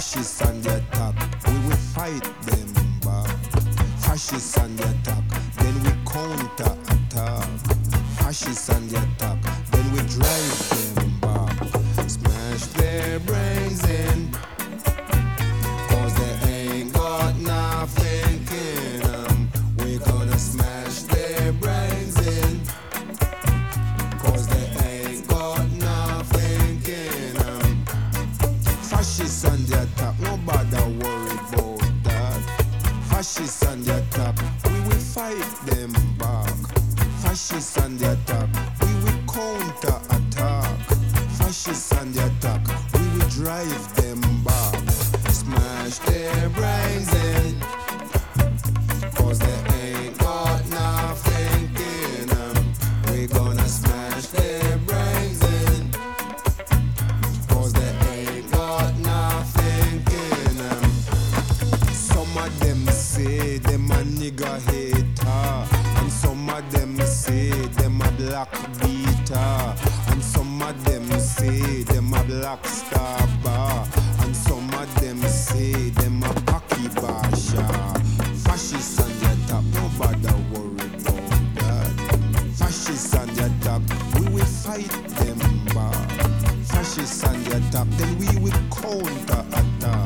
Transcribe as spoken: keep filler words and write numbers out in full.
Fascists on the attack, we will fight them back. Fascists on the attack, then we counter attack. Fascists on the attack, then we drive them back. Smash their brains in, cause they ain't got nothing in them. We gonna smash their brains in, cause they ain't got nothing in them. Fascists on the attack, nobody worry about that. Fascists on the attack, we will fight them back. Fascists on the attack, we will counter attack. Fascists on the attack, we will drive them back. Smash their brains in, cause they ain't got nothing in them. We gonna smash their brains in, cause they ain't got nothing in them. Some of them say them a nigga hater, and some of them say them a black beater, and some of them say them a black star bar, and some of them say them a cocky basha. Fascists on the attack, nobody worry about that. Fascists on the attack, we will fight them back. Fascists on the attack, then we will counter attack.